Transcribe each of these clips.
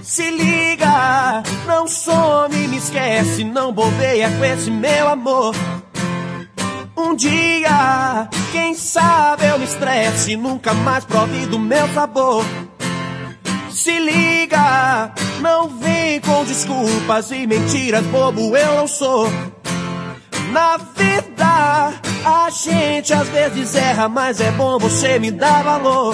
Se liga, não some, me esquece, não bobeia com esse meu amor. Um dia, quem sabe eu me estresse, nunca mais prove do meu sabor. Se liga, não vem com desculpas e mentiras, bobo eu não sou. Na vida, a gente às vezes erra, mas é bom você me dar valor.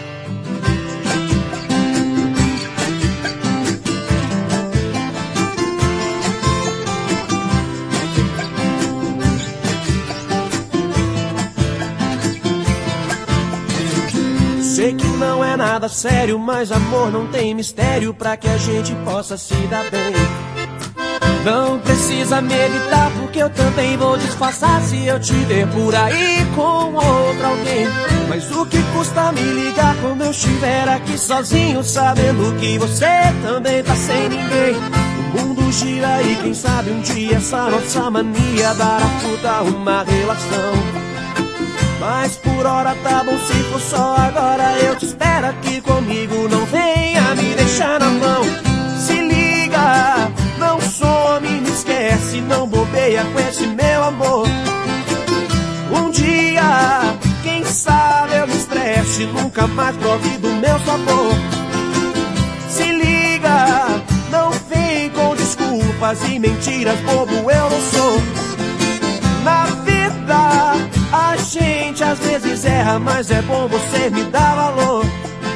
Sei que não é nada sério, mas amor não tem mistério pra que a gente possa se dar bem. Não precisa me evitar, porque eu também vou disfarçar se eu te ver por aí com outro alguém. Mas o que custa me ligar quando eu estiver aqui sozinho, sabendo que você também tá sem ninguém? O mundo gira e quem sabe um dia essa nossa mania dará fruto a uma relação. Mas por hora tá bom, se for só agora eu te espero aqui comigo, não venha me deixar na mão. Se liga, não some, me esquece, não bobeia com esse meu amor. Um dia, quem sabe eu me estresse, nunca mais prove do meu sabor. Se liga, não vem com desculpas e mentiras, bobo eu não sou. Na vida, a gente às vezes erra, mas é bom você me dar valor.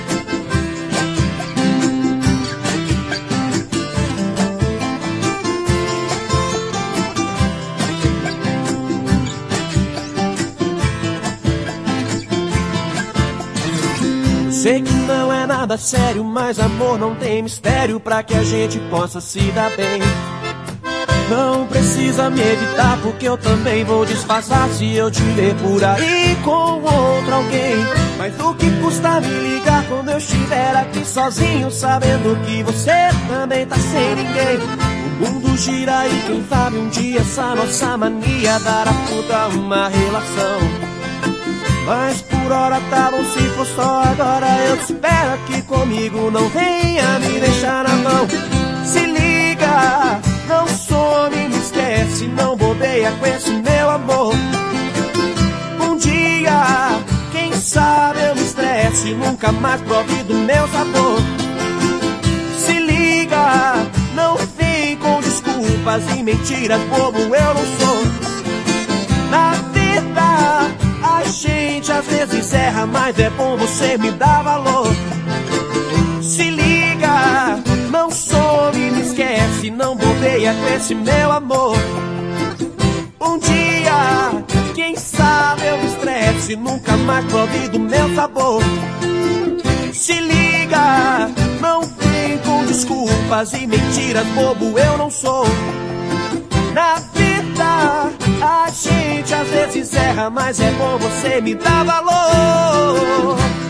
Sei que não é nada sério, mas amor não tem mistério pra que a gente possa se dar bem. Não precisa me evitar, porque eu também vou disfarçar se eu te ver por aí com outro alguém. Mas o que custa me ligar quando eu estiver aqui sozinho, sabendo que você também tá sem ninguém? O mundo gira e quem sabe um dia essa nossa mania dará fruto a uma relação. Mas por hora tá bom, se for só agora eu te espero aqui comigo, não venha me deixar na mão. Se liga, não some, me esquece, não bobeia com esse meu amor. Um dia, quem sabe eu me estresse, nunca mais prove do meu sabor. Se liga, não vem com desculpas e mentiras, bobo eu não sou. Na vida, a gente às vezes erra, mas é bom você me dar valor. Se liga, não some, me esquece, não bobeia com esse meu amor. Um dia, quem sabe eu me estresse, nunca mais prove do meu sabor. Se liga, não vem com desculpas e mentiras, bobo eu não sou. Na vida, a gente às vezes erra, mas é bom você me dar valor.